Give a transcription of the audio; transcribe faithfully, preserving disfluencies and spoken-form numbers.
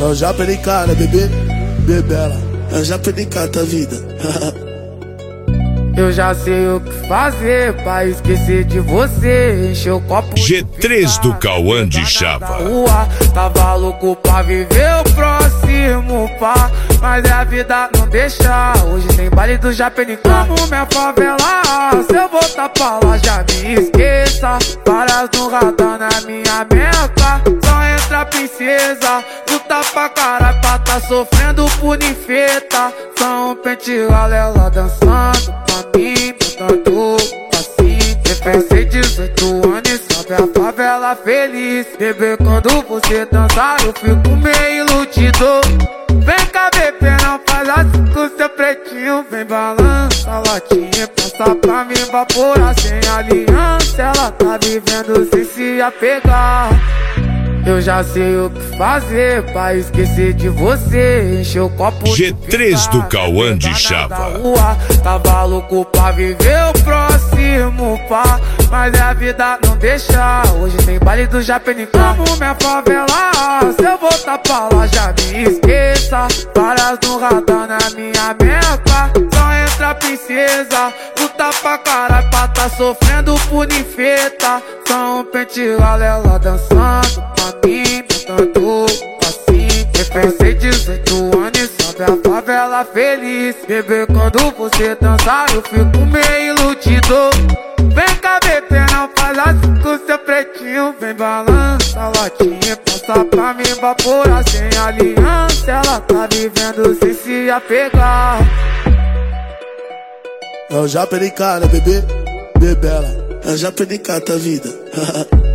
Eu já perdi cara, bebê, bebela. Eu já perdi cara, vida. Eu já sei o que fazer pra esquecer de você. Encher o copo G três do Cauã de Chava. Tava louco pra viver o próximo, pá, mas a vida não deixa. Hoje tem baile do Japenicá. Amo minha favela, se eu voltar pra lá já me esqueça. Várias no radar na minha meca. Só entra princesa, luta pra caralho pra tá sofrendo por ninfeta. Só um pente galela dançando pra mim, botando assim. Pensei dezoito anos e sabe a favela feliz. Bebê, quando você dançar eu fico meio iludido. Vem cá, bebê, não faz assim com seu pretinho. Vem balança a latinha, passa pra mim evaporar sem aliança. Ela tá vivendo sem se apegar. Eu já sei o que fazer pra esquecer de você. Encher o copo G três do Cauã de Chava. Tava louco pra viver o próximo, pá, mas a vida não deixa. Hoje tem baile do Japenicá. Amo minha favela, se eu voltar pra lá já me esqueça. Várias no radar na minha meca. Só entra princesa, luta pra caralho pra tá sofrendo por ninfeta. Só um pente galela dançando pra mim, botando assim. Pensei dezoito anos e sabe a favela feliz. Bebê, quando você dançar eu fico meio iludido. Vem cá, bebê, não faz assim com seu pretinho. Vem balança a latinha, passa pra mim evaporar sem aliança. Ela tá vivendo sem se apegar. Eu já perdi cara, bebê, bebela. Eu já perdi cara, vida.